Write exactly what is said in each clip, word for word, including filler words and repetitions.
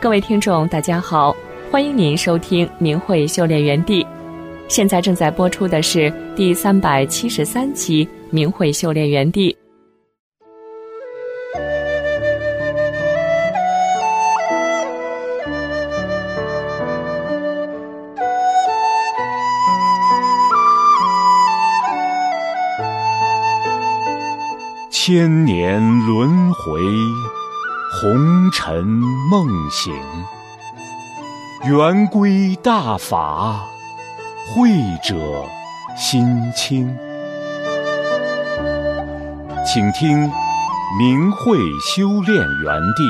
各位听众大家好，欢迎您收听明慧修炼园地。现在正在播出的是第三百七十三期明慧修炼园地。 千年轮回，红尘梦醒，圆规大法，慧者心清。请听明慧修炼园地。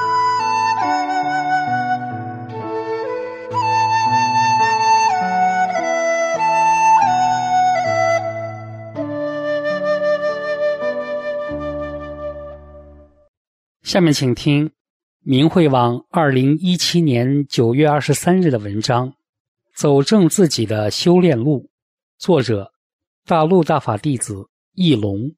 下面请听明慧网二零一七年九月二十三日的文章《走正自己的修炼路》，作者大陆大法弟子易龙。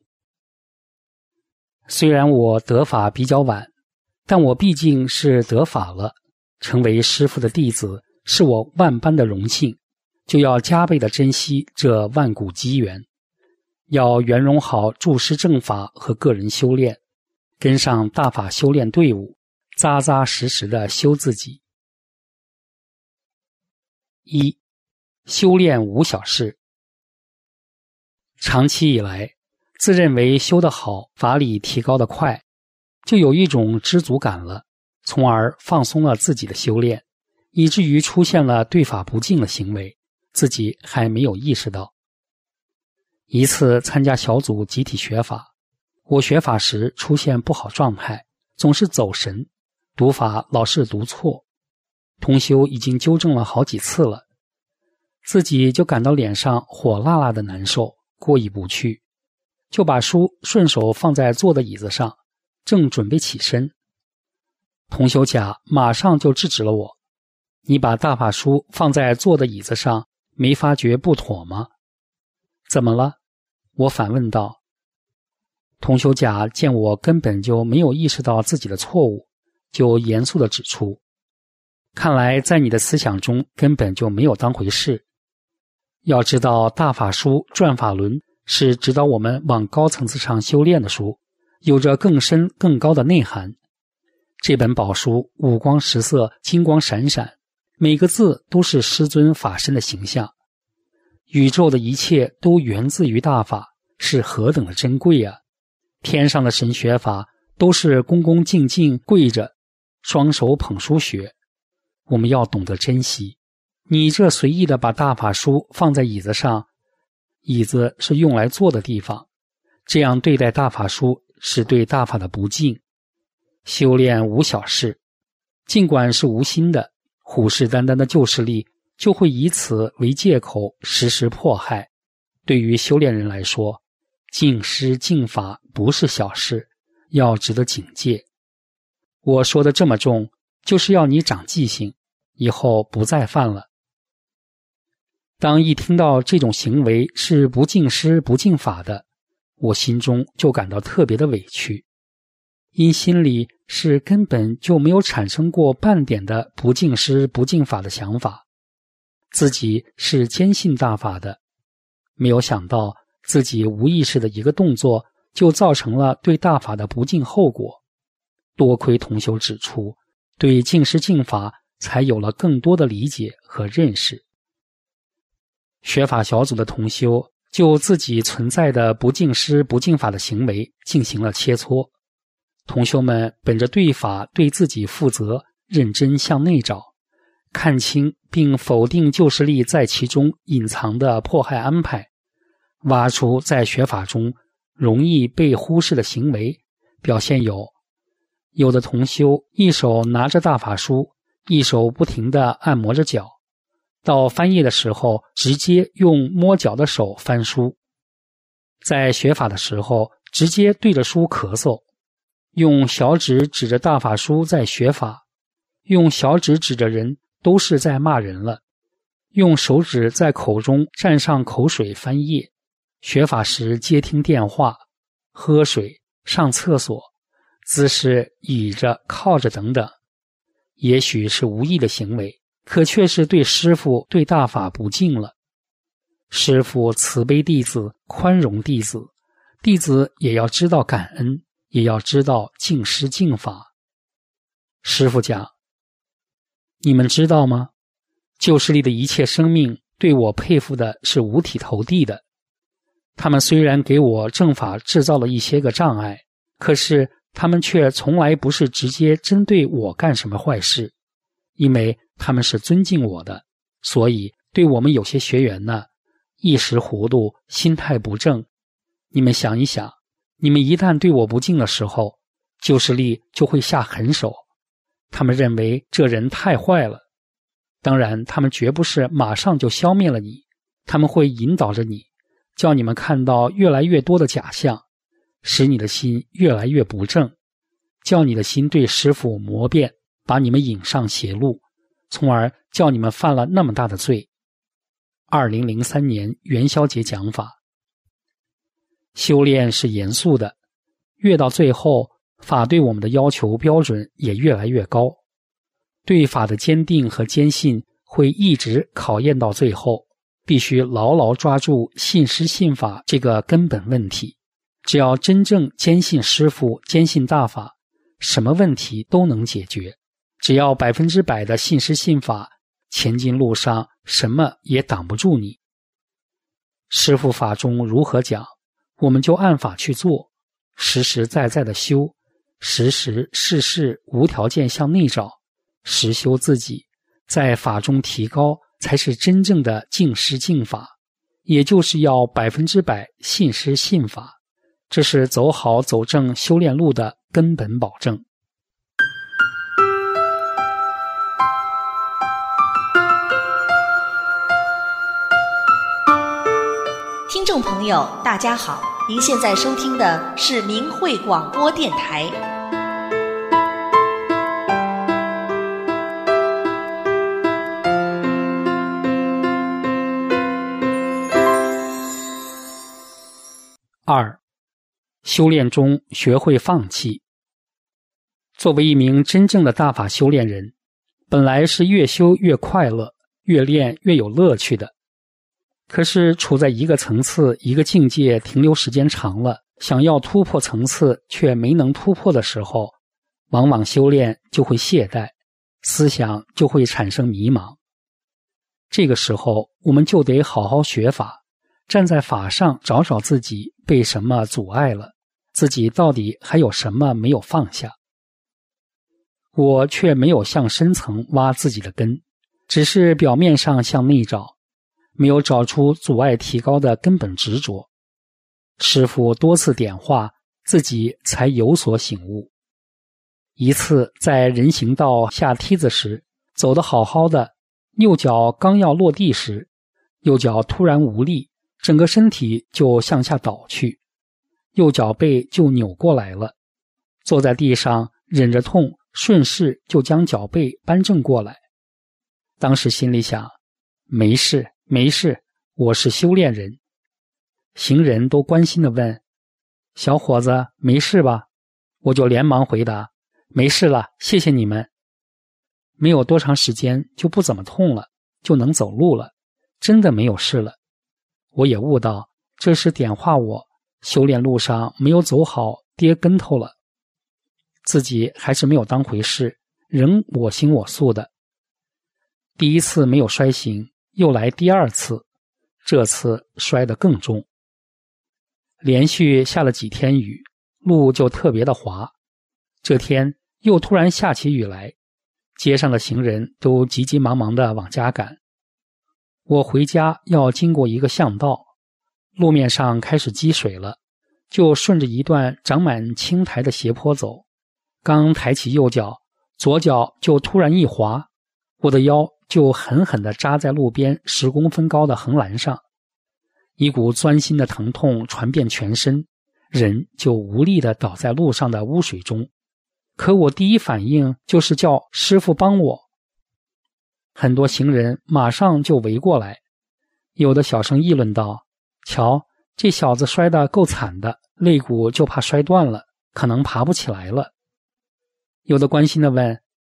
虽然我得法比较晚，但我毕竟是得法了，成为师父的弟子是我万般的荣幸，就要加倍的珍惜这万古机缘，要圆融好注师正法和个人修炼，跟上大法修炼队伍，扎扎实实的修自己。一、修炼无小事。长期以来，自认为修得好，法理提高得快，就有一种知足感了，从而放松了自己的修炼，以至于出现了对法不敬的行为，自己还没有意识到。一次参加小组集体学法，我学法时出现不好状态，总是走神，读法老是读错。同修已经纠正了好几次了，自己就感到脸上火辣辣的难受，过意不去，就把书顺手放在坐的椅子上，正准备起身。同修甲马上就制止了我：你把大法书放在坐的椅子上，没发觉不妥吗？怎么了？我反问道。同修甲见我根本就没有意识到自己的错误，就严肃地指出：看来在你的思想中根本就没有当回事。要知道大法书转法轮是指导我们往高层次上修炼的书，有着更深更高的内涵。这本宝书五光十色，金光闪闪，每个字都是师尊法身的形象。宇宙的一切都源自于大法，是何等的珍贵啊！天上的神学法都是恭恭敬敬跪着，双手捧书学，我们要懂得珍惜。你这随意的把大法书放在椅子上，椅子是用来坐的地方，这样对待大法书是对大法的不敬。修炼无小事，尽管是无心的，虎视眈眈的旧势力就会以此为借口时时迫害。对于修炼人来说，敬师敬法不是小事，要值得警戒。我说的这么重，就是要你长记性，以后不再犯了。当一听到这种行为是不敬师不敬法的，我心中就感到特别的委屈，因心里是根本就没有产生过半点的不敬师不敬法的想法，自己是坚信大法的，没有想到自己无意识的一个动作就造成了对大法的不敬后果。多亏同修指出，对敬师敬法才有了更多的理解和认识。学法小组的同修就自己存在的不敬师不敬法的行为进行了切磋。同修们本着对法对自己负责，认真向内找，看清并否定旧势力在其中隐藏的迫害安排，挖出在学法中容易被忽视的行为，表现有：有的同修一手拿着大法书，一手不停地按摩着脚，到翻页的时候直接用摸脚的手翻书；在学法的时候直接对着书咳嗽，用小指指着大法书在学法，用小指指着人都是在骂人了，用手指在口中蘸上口水翻页，学法时接听电话、喝水、上厕所，姿势倚着靠着等等， 也许是无意的行为，可却是对师父、对大法不敬了。师父慈悲弟子，宽容弟子，弟子也要知道感恩，也要知道敬师敬法。师父讲，你们知道吗？旧势力的一切生命对我佩服的是五体投地的。他们虽然给我正法制造了一些个障碍，可是他们却从来不是直接针对我干什么坏事，因为他们是尊敬我的，所以对我们有些学员呢，一时糊涂，心态不正。你们想一想，你们一旦对我不敬的时候，旧势力就会下狠手。他们认为这人太坏了，当然他们绝不是马上就消灭了你，他们会引导着你，叫你们看到越来越多的假象，使你的心越来越不正，叫你的心对师父魔变，把你们引上邪路，从而叫你们犯了那么大的罪。二零零三年元宵节讲法，修炼是严肃的，越到最后，法对我们的要求标准也越来越高，对法的坚定和坚信会一直考验到最后，必须牢牢抓住信师信法这个根本问题。只要真正坚信师父，坚信大法，什么问题都能解决。只要百分之百的信师信法，前进路上什么也挡不住你。师父法中如何讲，我们就按法去做，实实在在的修，时时事事无条件向内找，实修自己，在法中提高，才是真正的敬师敬法，也就是要百分之百信师信法，这是走好走正修炼路的根本保证。 听众朋友大家好，您现在收听的是明慧广播电台。 二，修炼中学会放弃。作为一名真正的大法修炼人，本来是越修越快乐，越练越有乐趣的。可是处在一个层次一个境界停留时间长了，想要突破层次却没能突破的时候，往往修炼就会懈怠，思想就会产生迷茫。这个时候我们就得好好学法，站在法上找找自己被什么阻碍了，自己到底还有什么没有放下。我却没有向深层挖自己的根，只是表面上向内找，没有找出阻碍提高的根本执着。师父多次点化，自己才有所醒悟。一次在人行道下梯子时，走得好好的，右脚刚要落地时，右脚突然无力，整个身体就向下倒去，右脚背就扭过来了。坐在地上忍着痛，顺势就将脚背扳正过来。当时心里想，没事没事，我是修炼人。行人都关心地问，小伙子没事吧？我就连忙回答，没事了，谢谢你们。没有多长时间就不怎么痛了，就能走路了，真的没有事了。我也悟到，这是点化我修炼路上没有走好，跌跟头了。自己还是没有当回事，仍我行我素的。第一次没有摔醒，又来第二次，这次摔得更重。连续下了几天雨，路就特别的滑。这天又突然下起雨来，街上的行人都急急忙忙地往家赶。我回家要经过一个巷道，路面上开始积水了，就顺着一段长满青苔的斜坡走。刚抬起右脚，左脚就突然一滑，我的腰就狠狠地扎在路边十公分高的横栏上，一股钻心的疼痛传遍全身，人就无力地倒在路上的污水中。可我第一反应就是叫师父帮我。很多行人马上就围过来，有的小声议论道，瞧，这小子摔得够惨的，肋骨就怕摔断了，可能爬不起来了。有的关心地问，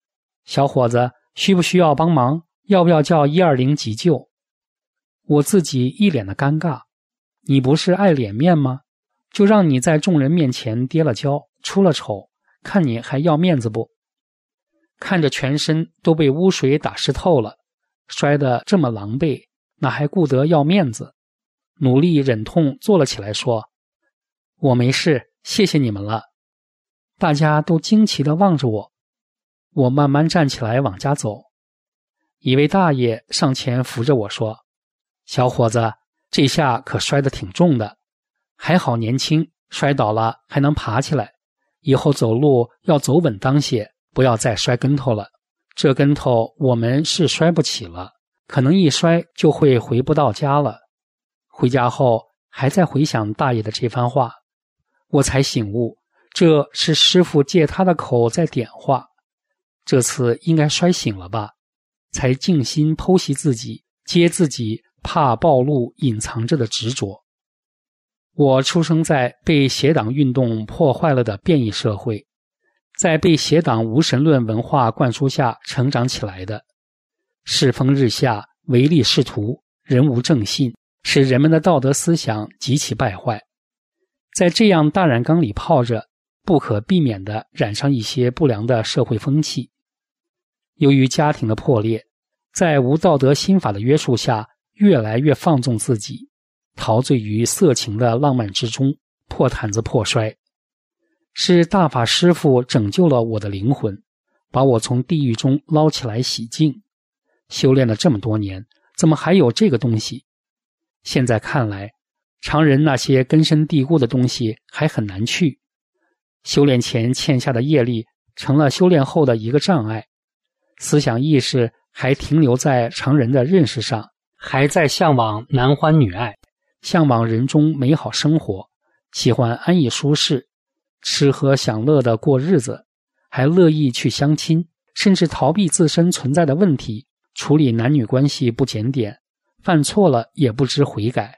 小伙子，需不需要帮忙？要不要叫一二零急救？我自己一脸的尴尬。你不是爱脸面吗？就让你在众人面前跌了跤，出了丑，看你还要面子不？看着全身都被污水打湿透了，摔得这么狼狈，哪还顾得要面子？努力忍痛坐了起来说：我没事，谢谢你们了。大家都惊奇地望着我。我慢慢站起来往家走。一位大爷上前扶着我说：小伙子，这下可摔得挺重的，还好年轻，摔倒了还能爬起来，以后走路要走稳当些，不要再摔跟头了。这跟头我们是摔不起了，可能一摔就会回不到家了。回家后还在回想大爷的这番话，我才醒悟，这是师傅借他的口在点话。这次应该摔醒了吧，才静心剖析自己，揭自己怕暴露隐藏着的执着。我出生在被邪党运动破坏了的变异社会，在被邪党无神论文化灌输下成长起来的。世风日下，唯利是图，人无正信，使人们的道德思想极其败坏。在这样大染缸里泡着，不可避免地染上一些不良的社会风气。由于家庭的破裂，在无道德心法的约束下，越来越放纵自己，陶醉于色情的浪漫之中，破坛子破摔。是大法师父拯救了我的灵魂，把我从地狱中捞起来洗净。修炼了这么多年，怎么还有这个东西？现在看来，常人那些根深蒂固的东西还很难去。修炼前欠下的业力成了修炼后的一个障碍，思想意识还停留在常人的认识上，还在向往男欢女爱，向往人中美好生活，喜欢安逸舒适，吃喝享乐的过日子，还乐意去相亲，甚至逃避自身存在的问题，处理男女关系不检点，犯错了也不知悔改。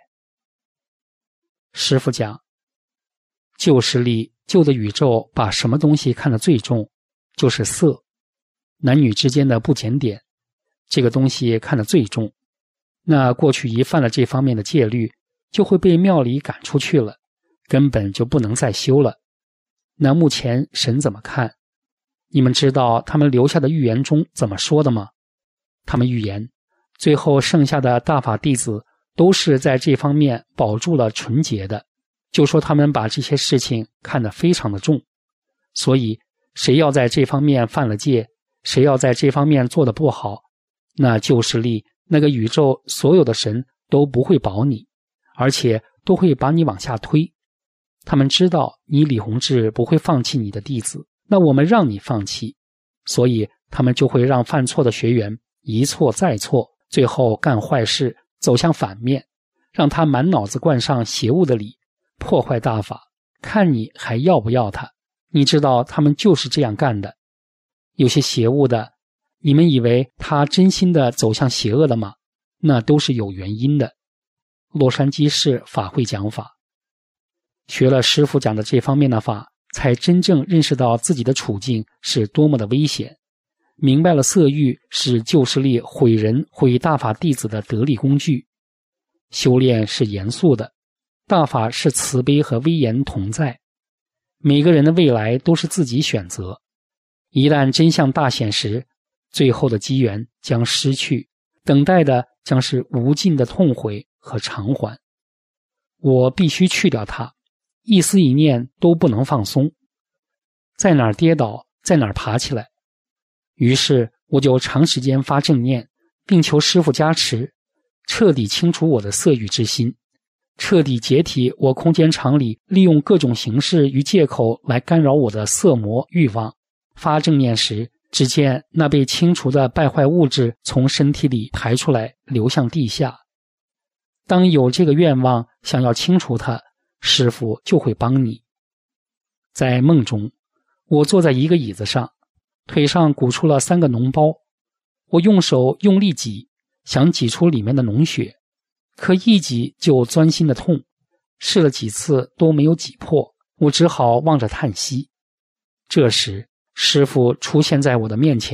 师父讲，旧势力旧的宇宙把什么东西看得最重，就是色。男女之间的不检点，这个东西看得最重。那过去一犯了这方面的戒律，就会被庙里赶出去了，根本就不能再修了。那目前神怎么看？你们知道他们留下的预言中怎么说的吗？他们预言，最后剩下的大法弟子都是在这方面保住了纯洁的，就说他们把这些事情看得非常的重。所以谁要在这方面犯了戒，谁要在这方面做得不好，那旧势力那个宇宙所有的神都不会保你，而且都会把你往下推。他们知道你李洪志不会放弃你的弟子，那我们让你放弃，所以他们就会让犯错的学员一错再错，最后干坏事，走向反面，让他满脑子灌上邪物的理，破坏大法，看你还要不要他。你知道他们就是这样干的。有些邪物的，你们以为他真心的走向邪恶了吗？那都是有原因的。洛杉矶市法会讲法，学了师父讲的这方面的法，才真正认识到自己的处境是多么的危险，明白了色欲是旧势力毁人毁大法弟子的得力工具。修炼是严肃的，大法是慈悲和威严同在，每个人的未来都是自己选择。一旦真相大显时，最后的机缘将失去，等待的将是无尽的痛悔和偿还。我必须去掉它，一丝一念都不能放松，在哪儿跌倒在哪儿爬起来。于是我就长时间发正念，并求师父加持，彻底清除我的色欲之心，彻底解体我空间场里利用各种形式与借口来干扰我的色魔欲望。发正念时，只见那被清除的败坏物质从身体里排出来，流向地下。当有这个愿望想要清除它，师父就会帮你。在梦中，我坐在一个椅子上，腿上鼓出了三个脓包，我用手用力挤，想挤出里面的脓血，可一挤就钻心的痛，试了几次都没有挤破，我只好望着叹息。这时师父出现在我的面前，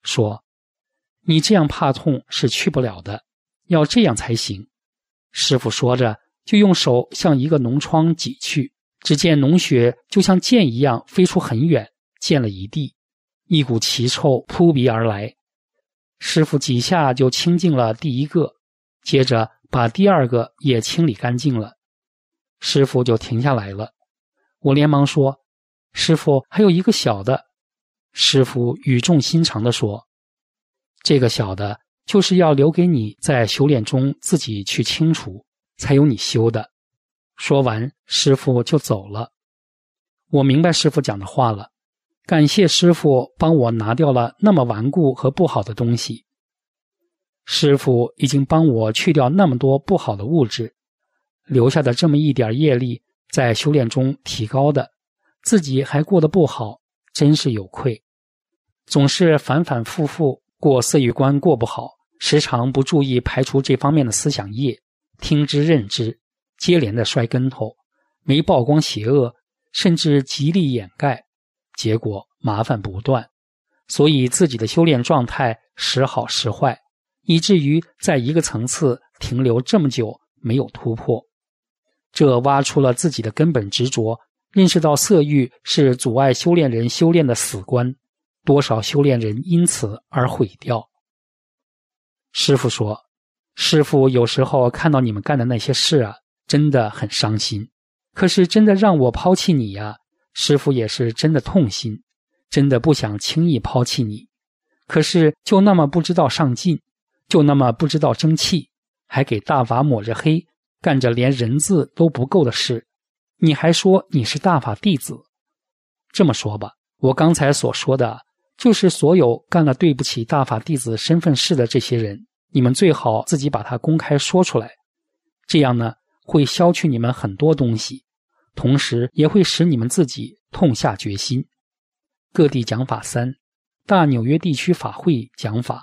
说：“你这样怕痛是去不了的，要这样才行。”师父说着，就用手向一个脓疮挤去，只见脓血就像箭一样飞出很远，溅了一地，一股奇臭扑鼻而来。师父几下就清净了第一个，接着把第二个也清理干净了。师父就停下来了。我连忙说：“师父，还有一个小的。”师父语重心长地说：“这个小的就是要留给你在修炼中自己去清除，才有你修的。”说完，师父就走了。我明白师父讲的话了，感谢师父帮我拿掉了那么顽固和不好的东西。师父已经帮我去掉那么多不好的物质，留下的这么一点业力在修炼中提高的，自己还过得不好，真是有愧。总是反反复复过色欲关过不好，时常不注意排除这方面的思想业，听之任之，接连的摔跟头，没曝光邪恶，甚至极力掩盖，结果麻烦不断，所以自己的修炼状态时好时坏，以至于在一个层次停留这么久没有突破。这挖出了自己的根本执着，认识到色欲是阻碍修炼人修炼的死关，多少修炼人因此而毁掉。师父说，师父有时候看到你们干的那些事啊，真的很伤心，可是真的让我抛弃你呀，师父也是真的痛心，真的不想轻易抛弃你，可是就那么不知道上进，就那么不知道争气，还给大法抹着黑，干着连人字都不够的事，你还说你是大法弟子。这么说吧，我刚才所说的就是所有干了对不起大法弟子身份事的这些人，你们最好自己把它公开说出来，这样呢会消去你们很多东西，同时也会使你们自己痛下决心。各地讲法三，大纽约地区法会讲法。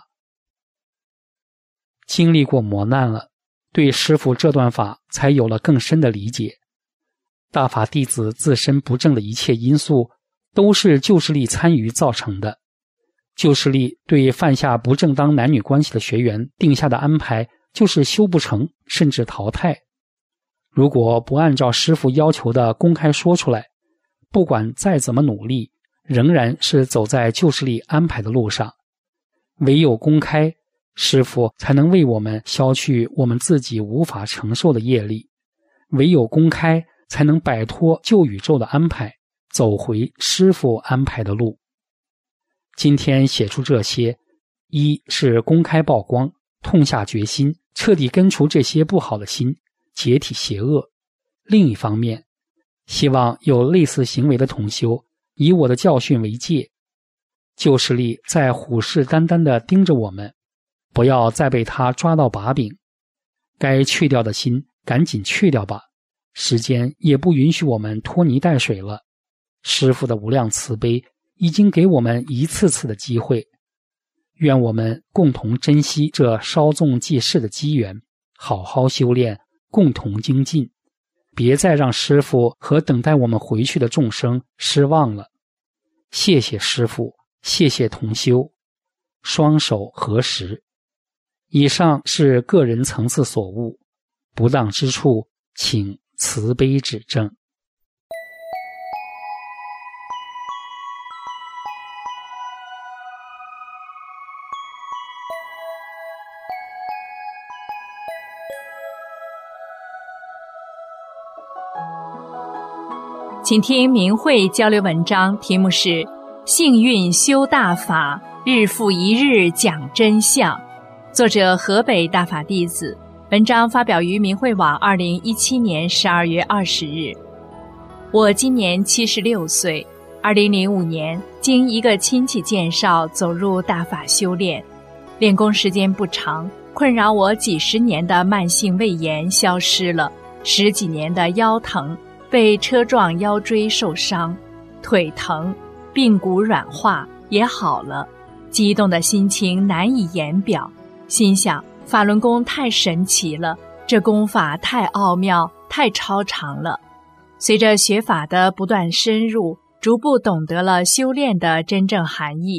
经历过磨难了，对师父这段法才有了更深的理解。大法弟子自身不正的一切因素，都是旧势力参与造成的。旧势力对犯下不正当男女关系的学员定下的安排，就是修不成，甚至淘汰。如果不按照师父要求的公开说出来，不管再怎么努力，仍然是走在旧势力安排的路上。唯有公开，师父才能为我们消去我们自己无法承受的业力，唯有公开，才能摆脱旧宇宙的安排，走回师父安排的路。今天写出这些，一是公开曝光，痛下决心，彻底根除这些不好的心，解体邪恶。另一方面，希望有类似行为的同修，以我的教训为戒，旧势力在虎视眈眈地盯着我们，不要再被他抓到把柄。该去掉的心赶紧去掉吧，时间也不允许我们拖泥带水了。师父的无量慈悲已经给我们一次次的机会，愿我们共同珍惜这稍纵即逝的机缘，好好修炼，共同精进，别再让师父和等待我们回去的众生失望了。谢谢师父，谢谢同修，双手合十。以上是个人层次所悟，不当之处请慈悲指正。 请听明慧交流文章，题目是幸运修大法，日复一日讲真相，作者河北大法弟子。文章发表于明慧网二零一七年十二月二十日。我今年七十六岁，二零零五年经一个亲戚介绍走入大法修炼，练功时间不长，困扰我几十年的慢性胃炎消失了，十几年的腰疼，被车撞腰椎受伤，腿疼，髌骨软化也好了，激动的心情难以言表，心想法轮功太神奇了，这功法太奥妙，太超常了。随着学法的不断深入，逐步懂得了修炼的真正含义，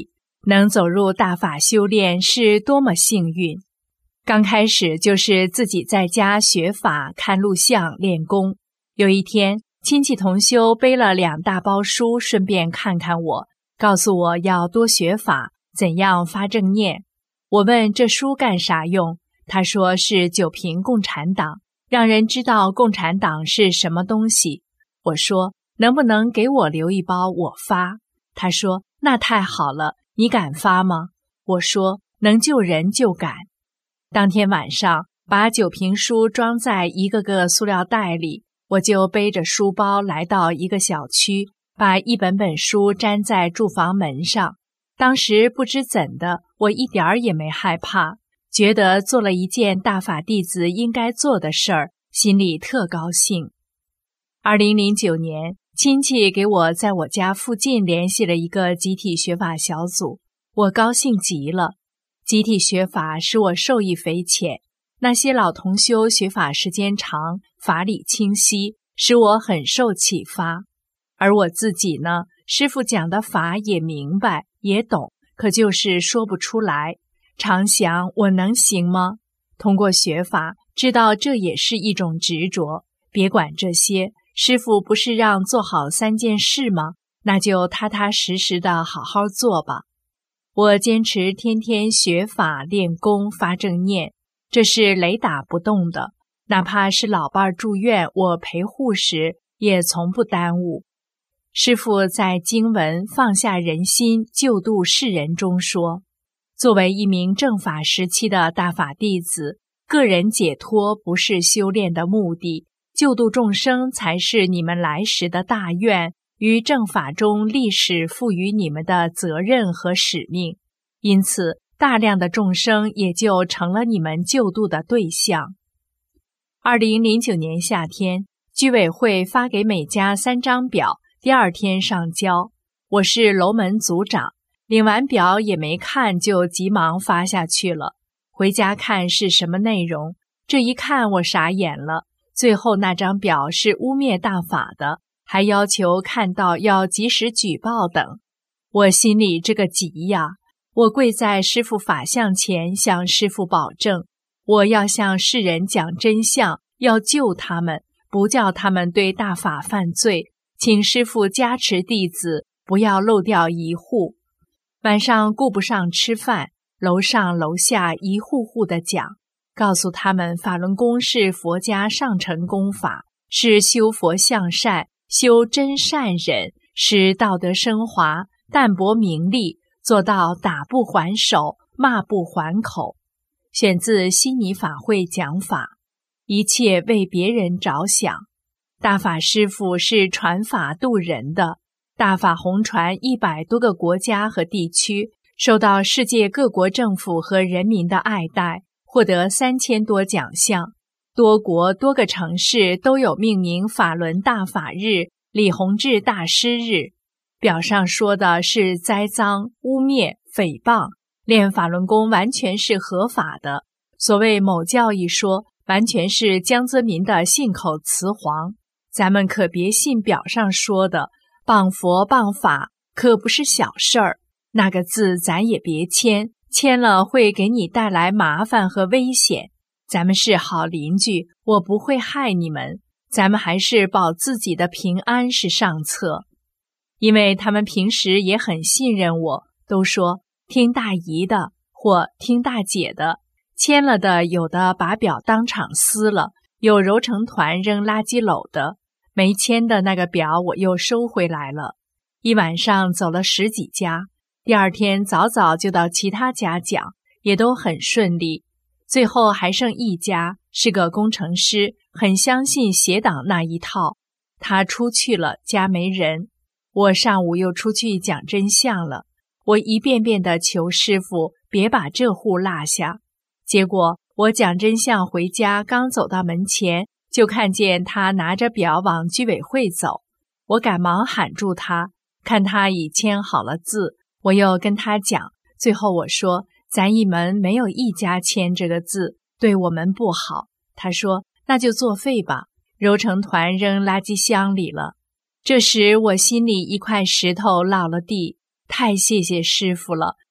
能走入大法修炼是多么幸运。刚开始就是自己在家学法、看录像、练功。有一天，亲戚同修背了两大包书，顺便看看我，告诉我要多学法，怎样发正念。我问这书干啥用，他说是九评共产党，让人知道共产党是什么东西。我说能不能给我留一包我发？他说那太好了，你敢发吗？我说能救人就敢。当天晚上把九评书装在一个个塑料袋里，我就背着书包来到一个小区，把一本本书粘在住房门上。当时不知怎的，我一点儿也没害怕，觉得做了一件大法弟子应该做的事儿，心里特高兴。二零零九年，亲戚给我在我家附近联系了一个集体学法小组，我高兴极了。集体学法使我受益匪浅，那些老同修学法时间长，法理清晰，使我很受启发。而我自己呢，师父讲的法也明白也懂，可就是说不出来。常想我能行吗？通过学法，知道这也是一种执着。别管这些，师父不是让做好三件事吗？那就踏踏实实的好好做吧。我坚持天天学法、练功、发正念，这是雷打不动的。哪怕是老伴住院，我陪护时也从不耽误。师父在经文《放下人心，救度世人》中说，作为一名正法时期的大法弟子，个人解脱不是修炼的目的，救度众生才是你们来时的大愿与正法中历史赋予你们的责任和使命。因此，大量的众生也就成了你们救度的对象。二零零九年夏天，居委会发给每家三张表，第二天上交。我是楼门组长，领完表也没看就急忙发下去了。回家看是什么内容，这一看我傻眼了。最后那张表是污蔑大法的，还要求看到要及时举报等。我心里这个急呀！我跪在师父法像前，向师父保证，我要向世人讲真相，要救他们，不叫他们对大法犯罪，请师父加持弟子，不要漏掉一户。晚上顾不上吃饭，楼上楼下一户户的讲，告诉他们法轮功是佛家上乘功法，是修佛向善，修真善忍，使道德升华，淡泊名利，做到打不还手，骂不还口。选自悉尼法会讲法，一切为别人着想。大法师父是传法度人的，大法弘传一百多个国家和地区，受到世界各国政府和人民的爱戴，获得三千多奖项。多国多个城市都有命名法轮大法日、李洪志大师日。表上说的是栽赃、污蔑、诽谤，练法轮功完全是合法的。所谓某教一说，完全是江泽民的信口雌黄。咱们可别信表上说的，谤佛谤法可不是小事儿。那个字咱也别签，签了会给你带来麻烦和危险。咱们是好邻居，我不会害你们，咱们还是保自己的平安是上策。因为他们平时也很信任我，都说听大姨的或听大姐的，签了的有的把表当场撕了，有揉成团扔垃圾篓的，没签的那个表我又收回来了。一晚上走了十几家，第二天早早就到其他家讲，也都很顺利。最后还剩一家，是个工程师，很相信邪党那一套，他出去了，家没人。我上午又出去讲真相了，我一遍遍地求师父别把这户落下。结果我讲真相回家，刚走到门前，就看见他拿着表往居委会走。我赶忙喊住他，看他已签好了字，我又跟他讲，最后我说咱一门没有一家签这个字，对我们不好。他说那就作废吧，揉成团扔垃圾箱里了。这时我心里一块石头落了地，太谢谢师父了，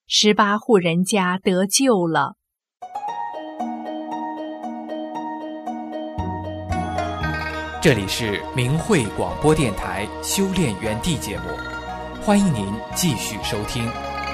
十八户人家得救了。 这里是明慧广播电台修炼园地节目，欢迎您继续收听。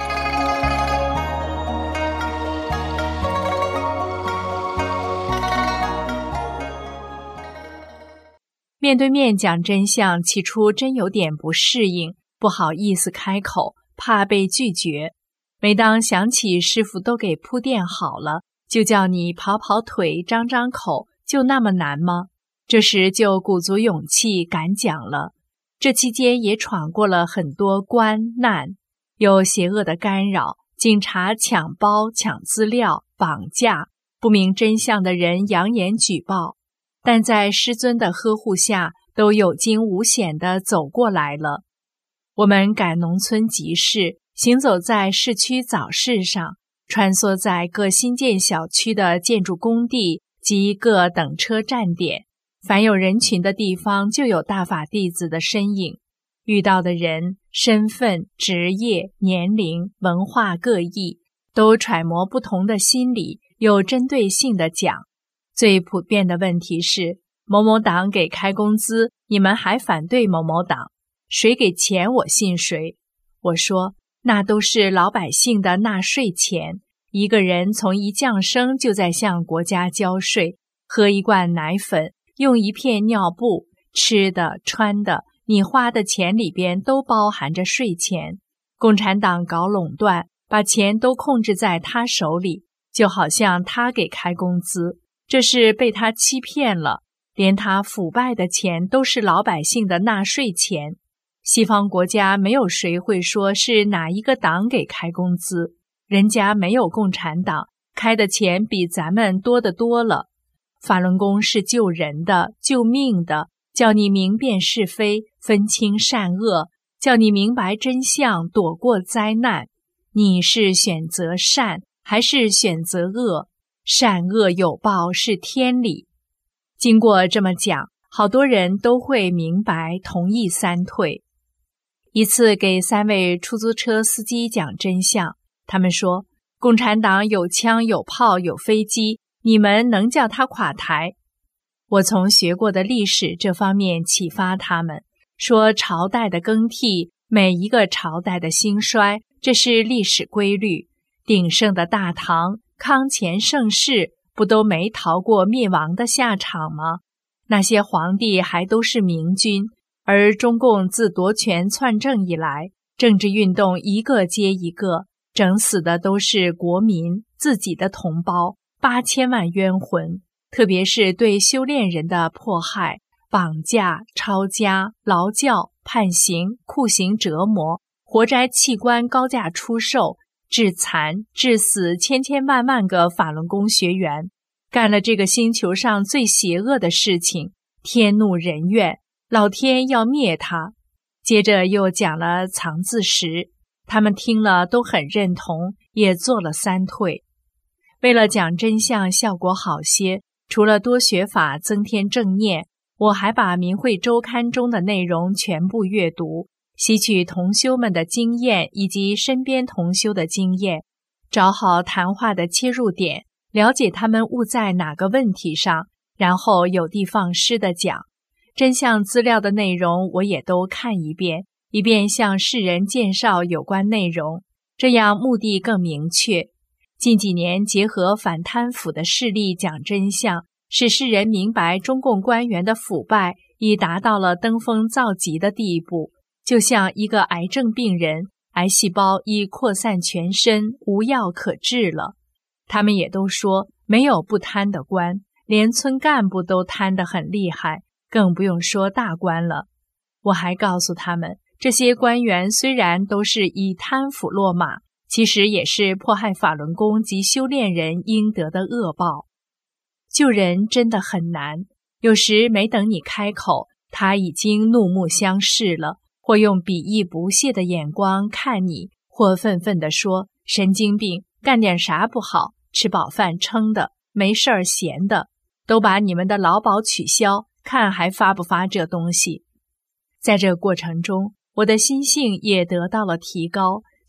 面对面讲真相，起初真有点不适应，不好意思开口，怕被拒绝。每当想起师父都给铺垫好了，就叫你跑跑腿、张张口，就那么难吗？这时就鼓足勇气敢讲了。这期间也闯过了很多关难，有邪恶的干扰，警察抢包、抢资料、绑架，不明真相的人扬言举报，但在师尊的呵护下，都有惊无险地走过来了。我们赶农村集市，行走在市区早市上，穿梭在各新建小区的建筑工地及各等车站点，凡有人群的地方就有大法弟子的身影。遇到的人身份、职业、年龄、文化各异，都揣摩不同的心理，有针对性的讲。最普遍的问题是，某某党给开工资，你们还反对某某党，谁给钱我信谁。我说，那都是老百姓的纳税钱，一个人从一降生就在向国家交税，喝一罐奶粉，用一片尿布，吃的穿的，你花的钱里边都包含着税钱。共产党搞垄断，把钱都控制在他手里，就好像他给开工资，这是被他欺骗了，连他腐败的钱都是老百姓的纳税钱。西方国家没有谁会说是哪一个党给开工资，人家没有共产党，开的钱比咱们多得多了。法轮功是救人的、救命的，叫你明辨是非，分清善恶，叫你明白真相，躲过灾难。你是选择善还是选择恶？善恶有报是天理。经过这么讲，好多人都会明白，同意三退。一次给三位出租车司机讲真相，他们说，共产党有枪有炮有飞机，你们能叫他垮台？我从学过的历史这方面启发他们，说朝代的更替，每一个朝代的兴衰，这是历史规律。鼎盛的大唐、康乾盛世，不都没逃过灭亡的下场吗？那些皇帝还都是明君，而中共自夺权篡政以来，政治运动一个接一个，整死的都是国民，自己的同胞，八千万冤魂。特别是对修炼人的迫害、绑架、抄家、劳教、判刑、酷刑折磨，活摘器官高价出售，致残、致死千千万万个法轮功学员，干了这个星球上最邪恶的事情，天怒人怨，老天要灭他。接着又讲了藏字石，他们听了都很认同，也做了三退。为了讲真相效果好些，除了多学法增添正念，我还把明慧周刊中的内容全部阅读，吸取同修们的经验以及身边同修的经验，找好谈话的切入点，了解他们误在哪个问题上，然后有的放矢的讲。真相资料的内容我也都看一遍，以便向世人介绍有关内容，这样目的更明确。近几年结合反贪腐的势力讲真相，使世人明白中共官员的腐败已达到了登峰造极的地步，就像一个癌症病人，癌细胞已扩散全身，无药可治了。他们也都说没有不贪的官，连村干部都贪得很厉害，更不用说大官了。我还告诉他们，这些官员虽然都是以贪腐落马，其实也是迫害法轮功及修炼人应得的恶报。救人真的很难，有时没等你开口，他已经怒目相视了，或用鄙夷不屑的眼光看你，或愤愤地说，神经病，干点啥不好，吃饱饭撑的，没事儿闲的，都把你们的劳保取消，看还发不发这东西。在这过程中，我的心性也得到了提高，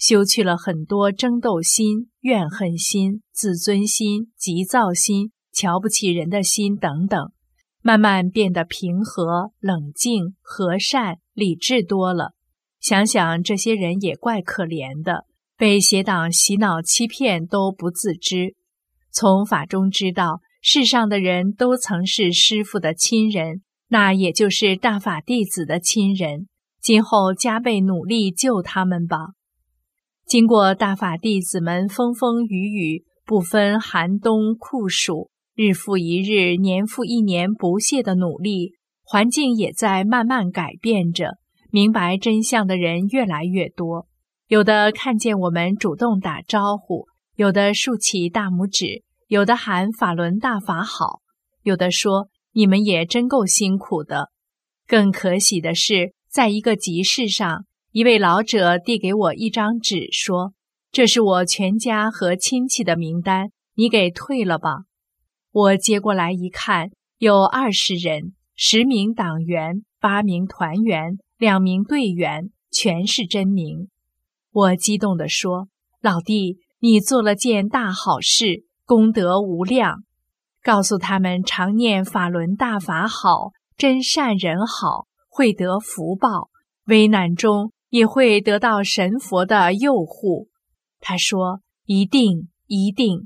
修去了很多争斗心、怨恨心、自尊心、急躁心、瞧不起人的心等等，慢慢变得平和、冷静、和善、理智多了。想想这些人也怪可怜的，被邪党洗脑欺骗都不自知。从法中知道，世上的人都曾是师父的亲人，那也就是大法弟子的亲人，今后加倍努力救他们吧。经过大法弟子们风风雨雨，不分寒冬酷暑，日复一日，年复一年不懈的努力，环境也在慢慢改变着，明白真相的人越来越多。有的看见我们主动打招呼，有的竖起大拇指，有的喊法轮大法好，有的说你们也真够辛苦的。更可喜的是，在一个集市上，一位老者递给我一张纸，说：“这是我全家和亲戚的名单，你给退了吧。”我接过来一看，有二十人，十名党员，八名团员，两名队员，全是真名。我激动地说：“老弟，你做了件大好事，功德无量。”告诉他们常念法轮大法好，真善人好，会得福报，危难中也会得到神佛的佑护。他说：“一定，一定。”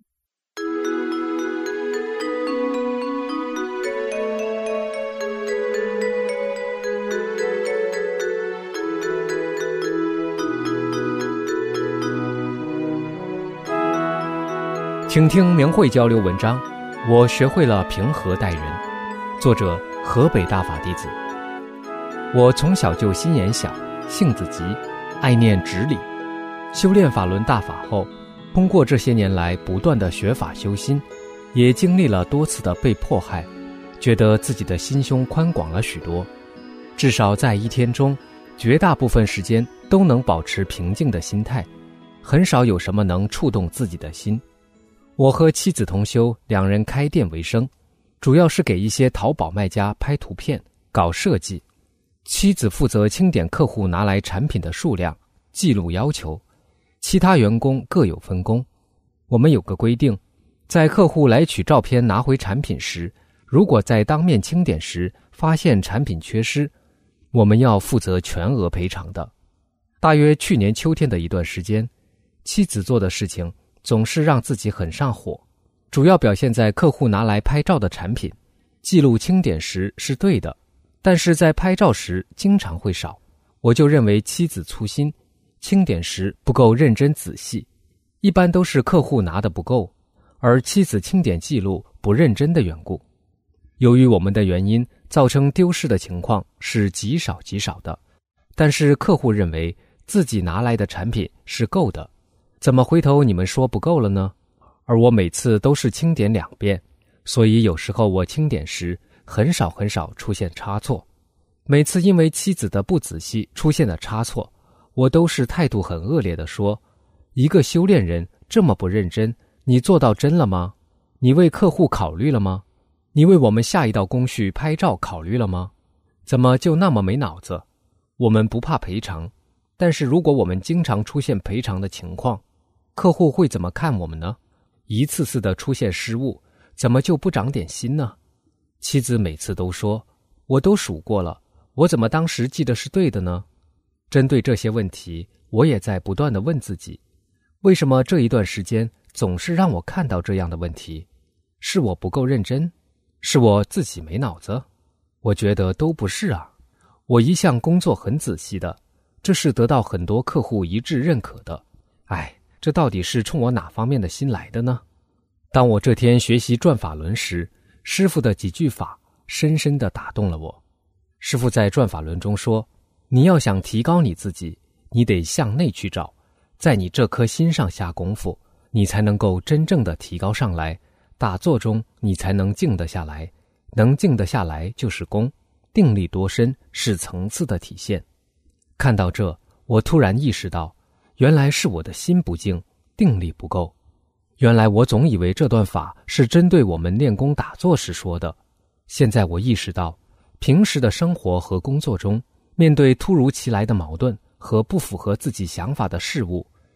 请听明慧交流文章，我学会了平和待人。作者：河北大法弟子。我从小就心眼小，性子急，爱念直理。修炼法轮大法后，通过这些年来不断的学法修心，也经历了多次的被迫害，觉得自己的心胸宽广了许多。至少在一天中，绝大部分时间都能保持平静的心态，很少有什么能触动自己的心。我和妻子同修，两人开店为生，主要是给一些淘宝卖家拍图片、搞设计。妻子负责清点客户拿来产品的数量，记录要求，其他员工各有分工。我们有个规定，在客户来取照片拿回产品时，如果在当面清点时发现产品缺失，我们要负责全额赔偿的。大约去年秋天的一段时间，妻子做的事情总是让自己很上火，主要表现在客户拿来拍照的产品，记录清点时是对的，但是在拍照时经常会少。我就认为妻子粗心，清点时不够认真仔细，一般都是客户拿的不够，而妻子清点记录不认真的缘故。由于我们的原因，造成丢失的情况是极少极少的，但是客户认为自己拿来的产品是够的，怎么回头你们说不够了呢？而我每次都是清点两遍，所以有时候我清点时很少很少出现差错。每次因为妻子的不仔细出现的差错，我都是态度很恶劣地说：一个修炼人这么不认真，你做到真了吗？你为客户考虑了吗？你为我们下一道工序拍照考虑了吗？怎么就那么没脑子？我们不怕赔偿，但是如果我们经常出现赔偿的情况，客户会怎么看我们呢？一次次的出现失误，怎么就不长点心呢？妻子每次都说：我都数过了，我怎么当时记得是对的呢？针对这些问题，我也在不断地问自己，为什么这一段时间总是让我看到这样的问题？是我不够认真？是我自己没脑子？我觉得都不是啊，我一向工作很仔细的，这是得到很多客户一致认可的。哎，这到底是冲我哪方面的心来的呢？当我这天学习转法轮时，师父的几句法深深地打动了我。师父在转法轮中说，你要想提高你自己，你得向内去找，在你这颗心上下功夫，你才能够真正的提高上来。打坐中你才能静得下来，能静得下来就是功，定力多深是层次的体现。看到这，我突然意识到，原来是我的心不静，定力不够。原来我总以为这段法是针对我们练功打坐时说的，现在我意识到，平时的生活和工作中，面对突如其来的矛盾和不符合自己想法的事物，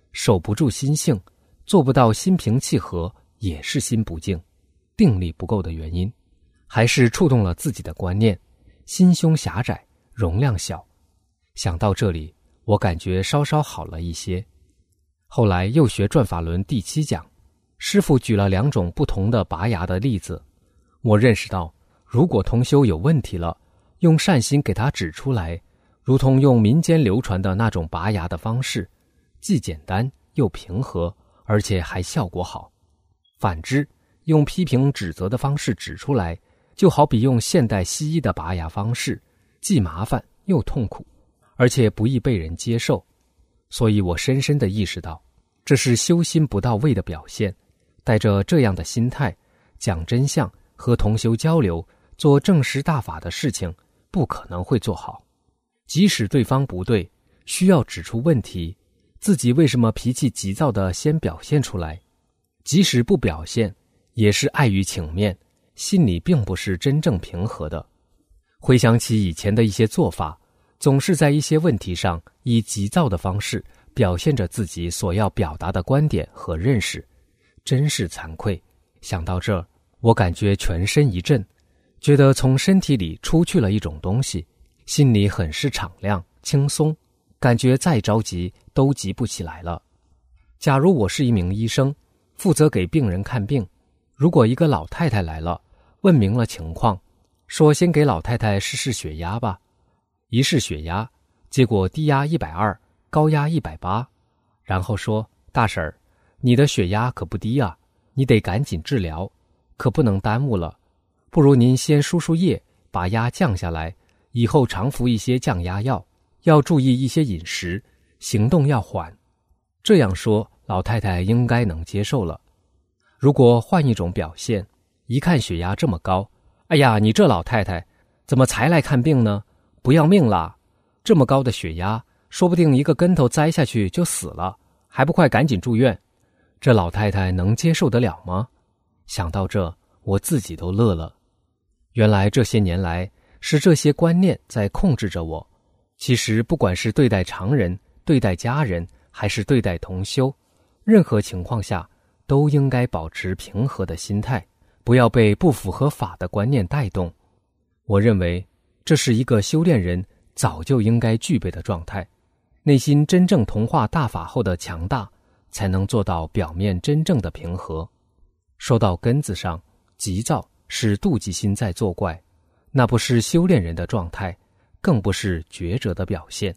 守不住心性，做不到心平气和，也是心不静，定力不够的原因，还是触动了自己的观念，心胸狭窄，容量小。想到这里，我感觉稍稍好了一些。后来又学转法轮第七讲，师父举了两种不同的拔牙的例子，我认识到，如果同修有问题了，用善心给他指出来，如同用民间流传的那种拔牙的方式，既简单又平和，而且还效果好。反之，用批评指责的方式指出来，就好比用现代西医的拔牙方式，既麻烦又痛苦，而且不易被人接受。所以我深深地意识到，这是修心不到位的表现。带着这样的心态，讲真相和同修交流，做正实大法的事情，不可能会做好。即使对方不对，需要指出问题，自己为什么脾气急躁地先表现出来，即使不表现，也是碍于情面，心里并不是真正平和的。回想起以前的一些做法，总是在一些问题上以急躁的方式表现着自己所要表达的观点和认识，真是惭愧。想到这儿，我感觉全身一震，觉得从身体里出去了一种东西，心里很是敞亮轻松，感觉再着急都急不起来了。假如我是一名医生，负责给病人看病，如果一个老太太来了，问明了情况，说先给老太太试试血压吧。一试血压，结果低压一百二，高压一百八，然后说，大婶儿，你的血压可不低啊，你得赶紧治疗，可不能耽误了，不如您先输输液，把压降下来，以后常服一些降压药，要注意一些饮食，行动要缓。这样说，老太太应该能接受了。如果换一种表现，一看血压这么高，哎呀，你这老太太怎么才来看病呢？不要命啦！这么高的血压，说不定一个跟头栽下去就死了，还不快赶紧住院？这老太太能接受得了吗？想到这，我自己都乐了。原来这些年来，是这些观念在控制着我。其实不管是对待常人，对待家人，还是对待同修，任何情况下都应该保持平和的心态，不要被不符合法的观念带动。我认为这是一个修炼人早就应该具备的状态，内心真正同化大法后的强大，才能做到表面真正的平和。说到根子上，急躁是妒忌心在作怪，那不是修炼人的状态，更不是觉者的表现。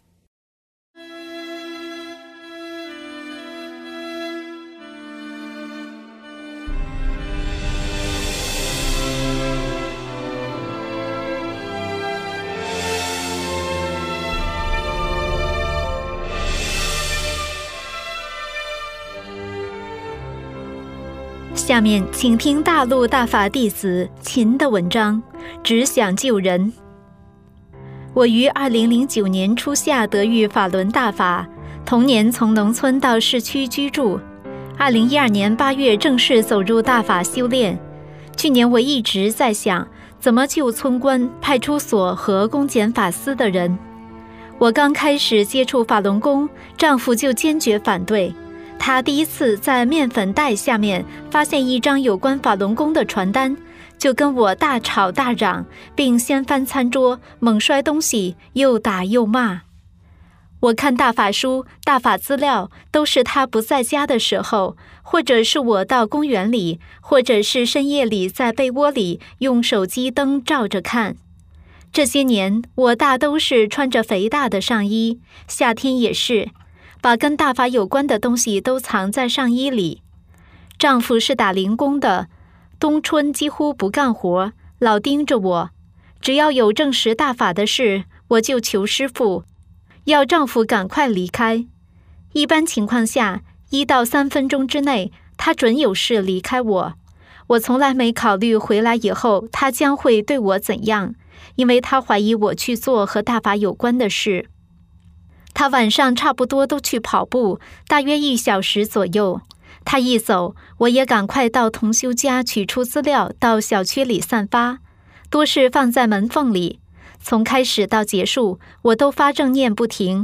下面请听大陆大法弟子秦的文章《只想救人》。我于二零零九年初夏得遇法轮大法，同年从农村到市区居住。二零一二年八月正式走入大法修炼。去年我一直在想，怎么救村官、派出所和公检法司的人。我刚开始接触法轮功，丈夫就坚决反对。他第一次在面粉袋下面发现一张有关法轮功的传单，就跟我大吵大嚷，并掀翻餐桌，猛摔东西，又打又骂。我看大法书、大法资料，都是他不在家的时候，或者是我到公园里，或者是深夜里在被窝里用手机灯照着看。这些年，我大都是穿着肥大的上衣，夏天也是，把跟大法有关的东西都藏在上衣里。丈夫是打零工的，冬春几乎不干活，老盯着我。只要有证实大法的事，我就求师父，要丈夫赶快离开。一般情况下，一到三分钟之内，他准有事离开我。我从来没考虑回来以后他将会对我怎样，因为他怀疑我去做和大法有关的事。他晚上差不多都去跑步，大约一小时左右。他一走，我也赶快到同修家取出资料，到小区里散发，多是放在门缝里。从开始到结束，我都发正念不停。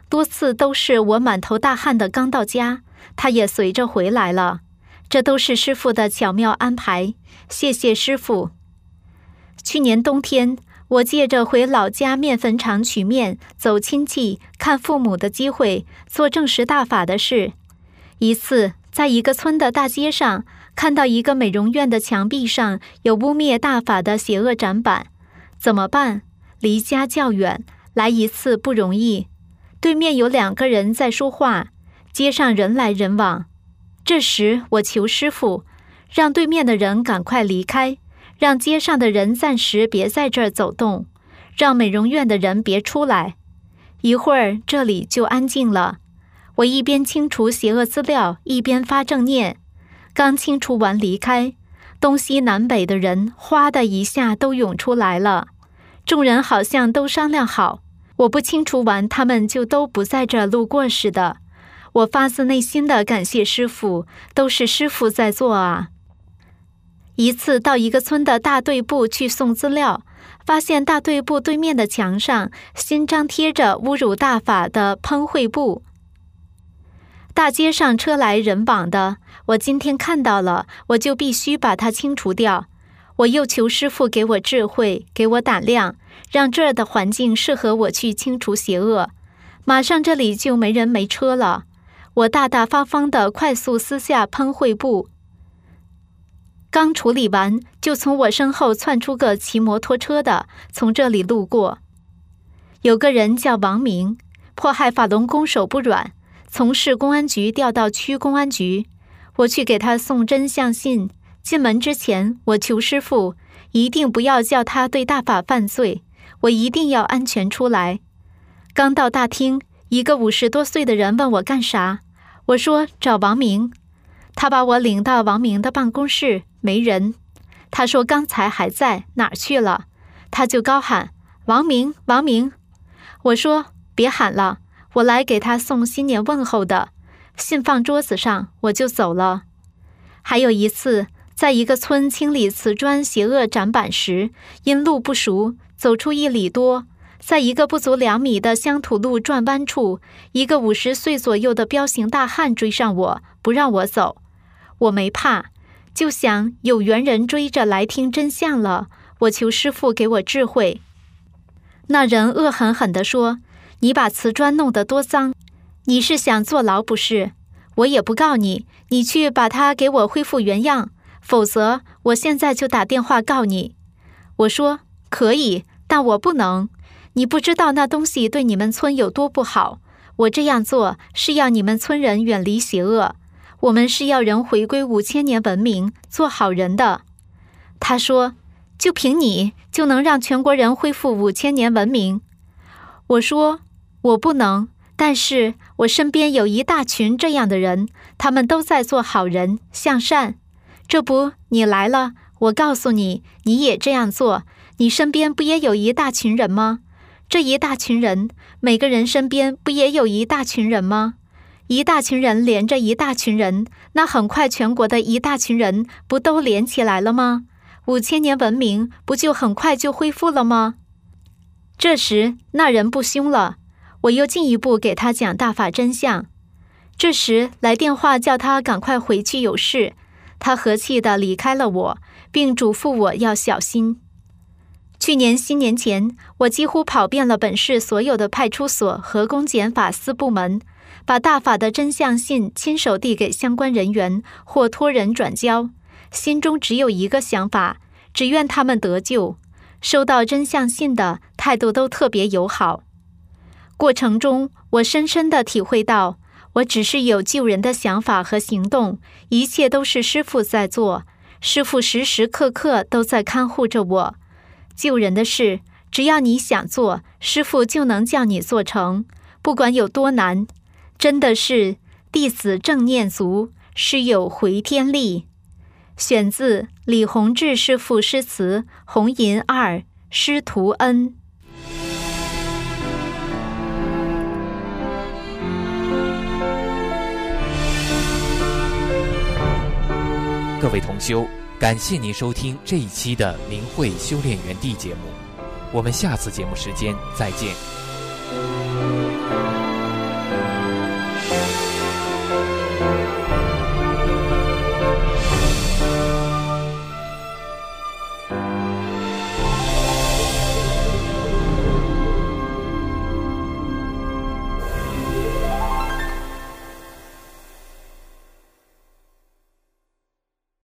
多次都是我满头大汗的刚到家，他也随着回来了。这都是师父的巧妙安排，谢谢师父。去年冬天，我借着回老家面粉厂取面、走亲戚、看父母的机会，做证实大法的事。一次，在一个村的大街上，看到一个美容院的墙壁上有污蔑大法的邪恶展板，怎么办？离家较远，来一次不容易。对面有两个人在说话，街上人来人往。这时我求师父，让对面的人赶快离开，让街上的人暂时别在这儿走动，让美容院的人别出来。一会儿这里就安静了。我一边清除邪恶资料，一边发正念。刚清除完离开，东西南北的人哗的一下都涌出来了。众人好像都商量好，我不清除完，他们就都不在这儿路过似的。我发自内心的感谢师父，都是师父在做啊。一次到一个村的大队部去送资料，发现大队部对面的墙上新张贴着侮辱大法的喷绘布。大街上车来人往的，我今天看到了，我就必须把它清除掉。我又求师父给我智慧，给我胆量，让这儿的环境适合我去清除邪恶。马上这里就没人没车了。我大大方方地快速撕下喷绘布，刚处理完，就从我身后窜出个骑摩托车的，从这里路过。有个人叫王明，迫害法轮功手不软，从市公安局调到区公安局。我去给他送真相信，进门之前，我求师父一定不要叫他对大法犯罪，我一定要安全出来。刚到大厅，一个五十多岁的人问我干啥，我说找王明。他把我领到王明的办公室，没人。他说刚才还在，哪儿去了？他就高喊王明，王明。我说别喊了，我来给他送新年问候的。信放桌子上，我就走了。还有一次，在一个村清理瓷砖邪恶展板时，因路不熟，走出一里多，在一个不足两米的乡土路转弯处，一个五十岁左右的彪形大汉追上我，不让我走。我没怕，就想有缘人追着来听真相了，我求师父给我智慧。那人恶狠狠地说，你把瓷砖弄得多脏，你是想坐牢不是？我也不告你，你去把它给我恢复原样，否则我现在就打电话告你。我说可以，但我不能。你不知道那东西对你们村有多不好，我这样做是要你们村人远离邪恶，我们是要人回归五千年文明，做好人的。他说就凭你就能让全国人恢复五千年文明？我说我不能，但是我身边有一大群这样的人，他们都在做好人向善。这不你来了，我告诉你，你也这样做，你身边不也有一大群人吗？这一大群人，每个人身边不也有一大群人吗？一大群人连着一大群人，那很快全国的一大群人不都连起来了吗？五千年文明不就很快就恢复了吗？这时那人不凶了，我又进一步给他讲大法真相。这时来电话叫他赶快回去有事，他和气地离开了我，并嘱咐我要小心。去年新年前，我几乎跑遍了本市所有的派出所和公检法司部门，把大法的真相信亲手递给相关人员或托人转交，心中只有一个想法，只愿他们得救。收到真相信的态度都特别友好。过程中，我深深地体会到，我只是有救人的想法和行动，一切都是师父在做，师父时时刻刻都在看护着我。救人的事，只要你想做，师父就能叫你做成，不管有多难。真的是弟子正念足，师有回天力。选自李洪志师父诗词《红银二》，师徒恩。 各位同修，感谢您收听这一期的明慧修炼园地节目，我们下次节目时间再见。